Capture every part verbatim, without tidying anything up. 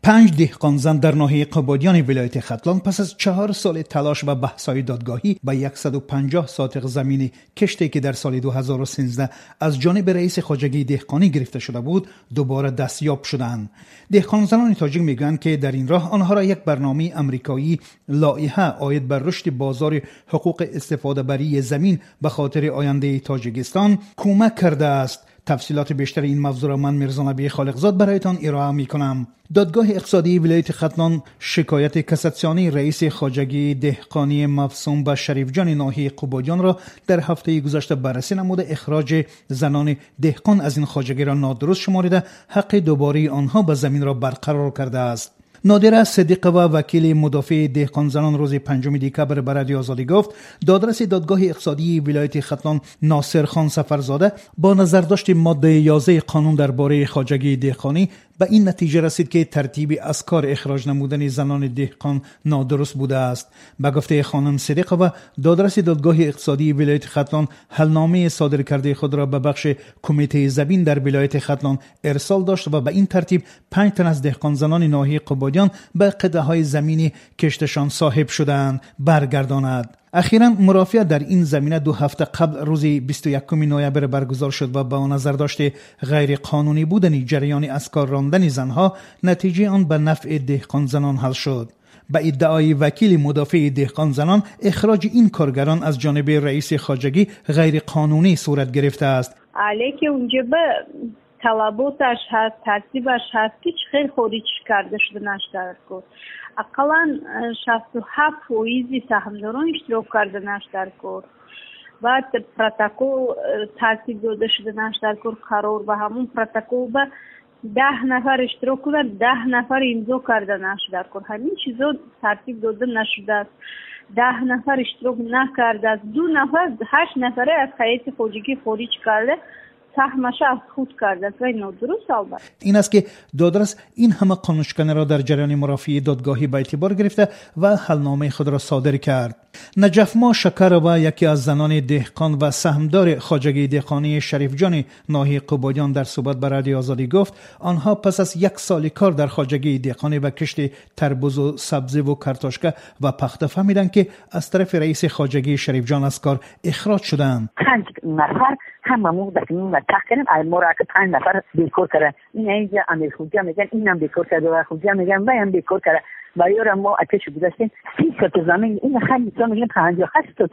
پنج دهقان زن در ناحیه قبادیان ولایت ختلان پس از چهار سال تلاش و بحث‌های دادگاهی به صد و پنجاه ساتق زمین کشتی که در سال دو هزار و سیزده از جانب رئیس خواجگی دهقانی گرفته شده بود دوباره دستیاب شدند. دهقان زنان تاجیک میگویند که در این راه آنها را یک برنامه امریکایی لایحه عاید بر رشد بازار حقوق استفاده بری زمین به خاطر آینده تاجیکستان کمک کرده است. تفصیلات بیشتر این موضوع را من میرزا نبی خالقزاد برایتان ارائه میکنم. دادگاه اقتصادی ولایت ختلان شکایت کاساسیونی رئیس خواجگی دهقانی مفصوم به شریف جان ناحیه قبادیان را در هفته گذشته بررسی نموده اخراج زنان دهقان از این خواجگی را نادرست شمارده حق دوباره آنها به زمین را برقرار کرده است. نادره صدیق و وکیل مدافع دهقان زنان روز پنجم دکبر به رادیو آزادی گفت دادرس دادگاه اقتصادی ولایت ختلان ناصر خان سفرزاده با نظرداشت ماده یازده قانون درباره خواجگی دهقانی به این نتیجه رسید که ترتیب از کار اخراج نمودن زنان دهقان نادرست بوده است. به گفته خانم صدیق و دادرس دادگاه اقتصادی ولایت ختلان حلنامه صادر کرده خود را به بخش کمیته زمین در ولایت ختلان ارسال داشت و به این ترتیب پنج تن از دهقان زنان ناحیه قبادیان به قطعه های زمینی کشتشان صاحب شدند برگرداند. اخیراً مرافعه در این زمینه دو هفته قبل روز بیست و یکم نوامبر برگزار شد و با نظر داشته غیر قانونی بودن جریان از کار راندن زنها نتیجه آن به نفع دهقان زنان حل شد. به ادعای وکیل مدافع دهقان زنان اخراج این کارگران از جانب رئیس خواجگی غیر قانونی صورت گرفته است. علیه که اونجا به طلباتش هست ترتیبش هست که خیلی خارج کرده شده نشده کن. اقلا شصت و هفت فیصد سهامداران اشتراک کرده نشده کن. بعد پروتکل ترتیب داده شده نشده کن قرار به همون پروتکل به ده نفر اشتراک کنن ده نفر امضا کرده نشده کن. همین چیزا ترتیب داده نشده است. ده نفر اشتراک نکرده است. دو نفر هشت نفره از هیئت خواجگی خارج کرده سهمش از خود کرده و این نادرست البته. این است که دادرس این همه قانونشکنی را در جریان مرافعه دادگاهی به اعتبار گرفته و حلنامه خود را صادر کرد. نجف ما شکر و یکی از زنان دهقان و سهمدار خواجگی دهقانی شریف جان ناحیه قبادیان در صحبت با رادیو آزادی گفت آنها پس از یک سال کار در خواجگی دهقانی و کشت تربوز و سبزی و کارتاشکه و پخته فهمیدند که از طرف رئیس خواجگی شریف جان از کار اخراج شدند. پنج نفر هممون دکمون و تحقیرم ای مرا که پنج نفر بیکار کرده این اینجا امیر خوجا میگن اینم بیکار کرده و خوجا میگن و هم بیکار کرده و یارم ما اتش گذاشتیم سی ساعت زمین این خیلی تا میگن پنجاه و هشت ساعت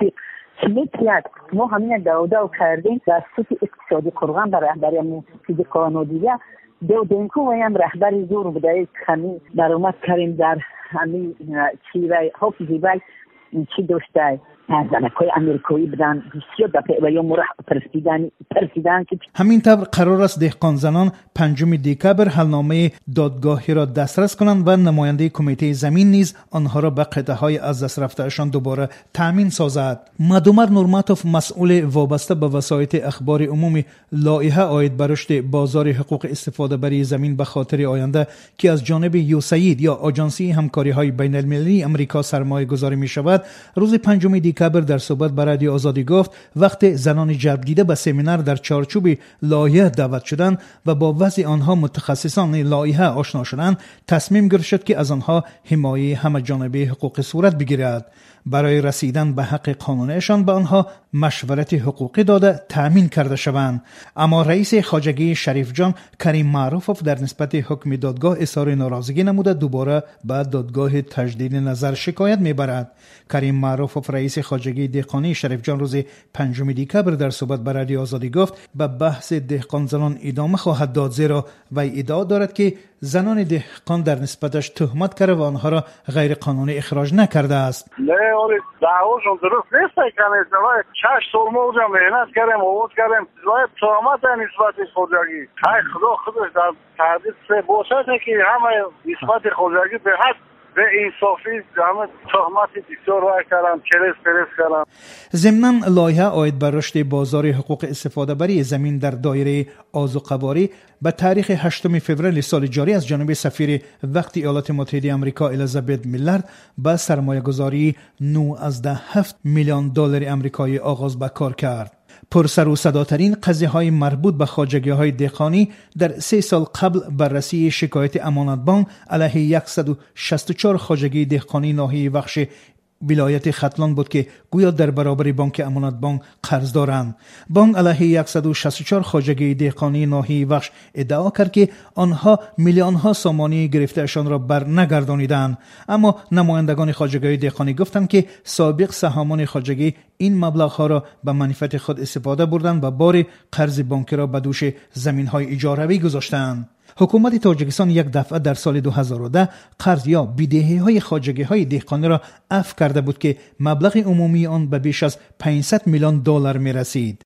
چمیت ما همین داودا کردیم در سوت اقتصادی قرغان برای رهبری فیزی قانونیه دو دنکو و هم رهبری زور بوده کمی درآمد کردیم در همین چی و حافظی بای چی داشته زنکای امریکایی بدن بسیار دفعه و یا مرح پرسیدن پرسیدن که همین طور قرار است دهقان زنان پنجم دکبر حلنامه دادگاهی را دسترس کنند و نماینده کمیته زمین نیز آنها را به قطعه های از دست رفتهشان دوباره تامین سازد. مدومر نورماتوف مسئول وابسته به وسایط اخبار عمومی لایحه عاید بر رشد بازار حقوق استفاده بری زمین به خاطر آینده که از جانب یوساید یا آژانسی همکاری های بین المللی امریکا سرمایه گذاری می شود روز پنجم دکبر در صحبت با رادیو آزادی گفت وقت زنان جلب دیده به سمینار در چارچوب لایحه دعوت شدند و با وضع آنها متخصصان لایحه آشنا شدند تصمیم گرفته شد که از آنها حمایه همه جانبه حقوق صورت بگیرد. برای رسیدن به حق قانونیشان به آنها مشورت حقوقی داده تأمین کرده شوند. اما رئیس خواجگی شریف جان کریم معروفوف در نسبت حکم دادگاه اظهار ناراضگی نموده دوباره به دادگاه تجدید نظر شکایت میبرد. کریم معروفوف رئیس خواجگی دهقانی شریف جان روز پنجم دکبر در صحبت با رادیو آزادی گفت به بحث دهقان زنان ادامه خواهد داد زیرا وی ادعا دارد که زنان دهقان در نسبتش تهمت کرده و آنها را غیر قانونی اخراج نکرده است. نه ولی دعواشون درست نیست کنید. شش سال ما اونجا مهنت کردیم آواز کردیم باید تهمت نسبت خواجگی های خدا خودش در تحدید سه باشد که همه نسبت خواجگی به حد به انصافی همه تهمت بسیار رای کردن کلیس پرس کردن. ضمناً لایحه عاید بر رشد بازار حقوق استفاده بری زمین در دایره آذو قواری به تاریخ هشتم فوریه سال جاری از جانب سفیر وقت ایالات متحده آمریکا الیزابت میلارد با سرمایه گذاری نو از ده هفت میلیون دلار آمریکایی آغاز به کار کرد. پرسر و صداترین قضیه های مربوط به خواجگی های دهقانی در سه سال قبل بررسی شکایت امانت بانک علیه صد و شصت و چهار خواجگی دهقانی ناحیه وخش ولایت ختلان بود که گویا در برابر بانک امانت بانک قرض دارند. بانک علیه صد و شصت و چهار خواجگی دهقانی ناحیه وخش ادعا کرد که آنها میلیون ها سامانی گرفتهشان را بر نگردانیدند، اما نمایندگان خواجگی دهقانی گفتند که سابق سهامان خواجگی این مبلغ ها را به منفعت خود استفاده بردند و بار قرض بانکی را به دوش زمین های اجاروی گذاشتند. حکومت تاجیکستان یک دفعه در سال دو هزار و ده قرض یا بدهی های خواجگی های دهقانی را عفو کرده بود که مبلغ عمومی آن به بیش از پانصد میلیون دلار می رسید.